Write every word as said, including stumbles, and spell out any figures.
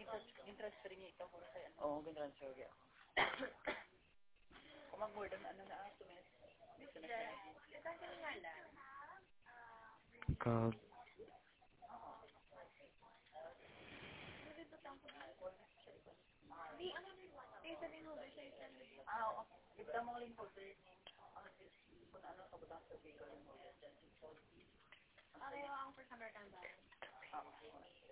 Transfer niya ikaw kung sa'yo. Oo, gin-transfer niya. Kung mag-more than ano na, two minutes. Gusto na siya. Ito ang siningala. Kag... Hindi, ano, hindi sabihin mo ba siya isang... Ah, oo. Ibigay mo lang folder name. Kung ano, kabutang sa bigay mo. Pareho ang first number ka ba? Oo.